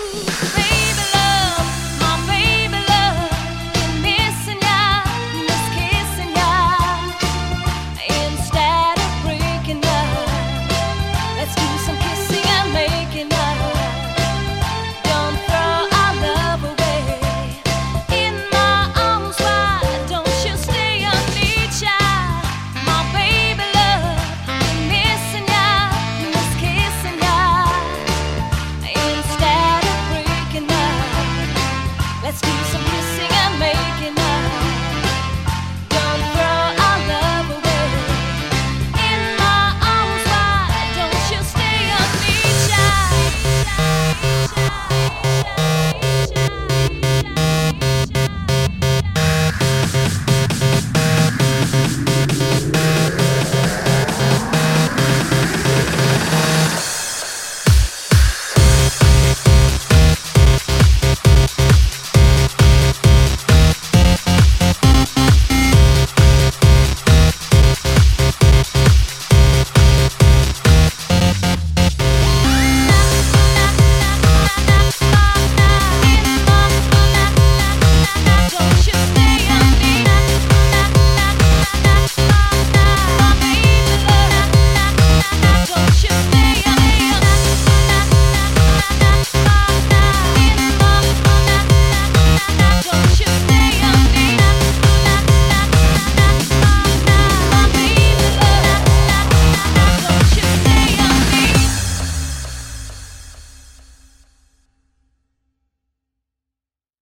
Baby love, my baby love, been missing ya, miss kissing ya. Instead of breaking up, let's do some kissing and making up. Don't throw our love away. In my arms wide, don't you stay on each eye. My baby love, been missing ya, miss kissing ya. Instead of breaking up, let's do some